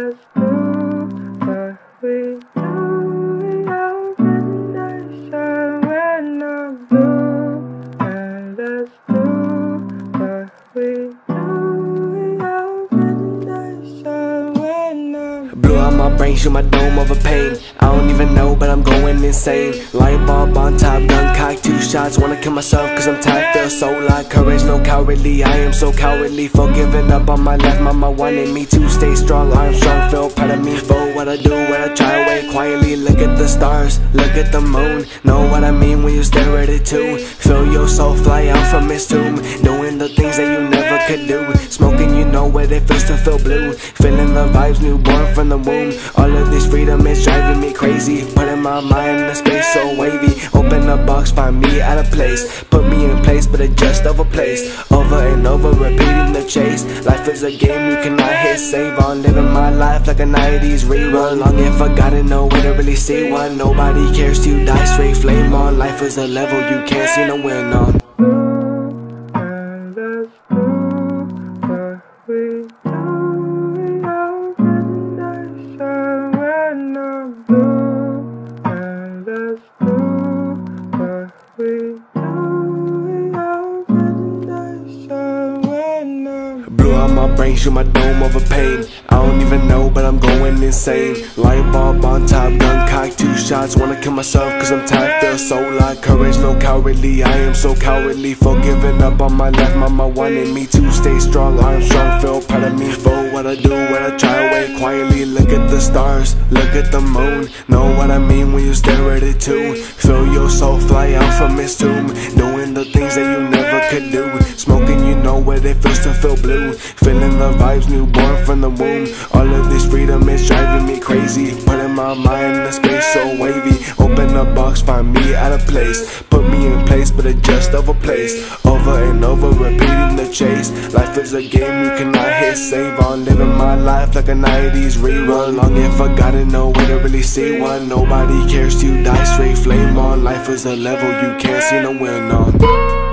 let's do what we do. Out in the sun when I'm blue. And let's do what we do. Out in the sun when I'm Blew out my brain, shoot my dome over pain. I don't even know, but I'm going insane. Light bulb on top, gun cocked, 2 shots. Wanna kill myself cause I'm tired, feel so like courage, no cowardly. I am so cowardly for giving up on my life. Mama wanted me to stay strong, Armstrong feel proud of me for what I do, what I try. Wait quietly, look at the stars, look at the moon. Know what I mean when you stare at it too. Feel your soul fly out from its tomb, doing the things that you never could do. Smoking, you know what it feels to feel blue. Feeling the vibes newborn from the womb. All of this freedom is driving me crazy, putting my mind in a space so wavy. Open the box, find me at a place, put me in place, but adjust over place. Over and over, repeating the chase. Life is a game you cannot hit save on. Living my life like a 90s rerun. Long and forgotten, no way to really see one. Nobody cares to die, straight flame on. Life is a level you can't seem to win on. and let's do what we do. Out in the sun when I'm blue. And let's do what we do. Out in the sun when I'm Blew out my brain, shoot my dome over pain. I don't even know, but I'm going insane. Light bulb on top, gun cocked, 2 shots. Wanna kill myself cause I'm tired, feel so like courage, no cowardly. I am so cowardly for giving up on my life. Mama wanted me to stay strong, Armstrong feel proud of me for what I do, what I try. Wait quietly, look at the stars, look at the moon. Know what I mean when you stare at it too. Feel your soul fly out from its tomb, doing the things that you never could do. Smoking, you know what it feels to feel blue. Feeling the vibes newborn from the womb. All of this freedom is driving me crazy, putting my mind in a space so wavy. Open the box, find me at a place, put me in place, but adjust over place. Over and over, repeating the chase. Life is a game you cannot hit save on. Living my life like a 90s rerun. Long and forgotten, no way to really see one. Nobody cares to die, straight flame on. Life is a level you can't seem to win on.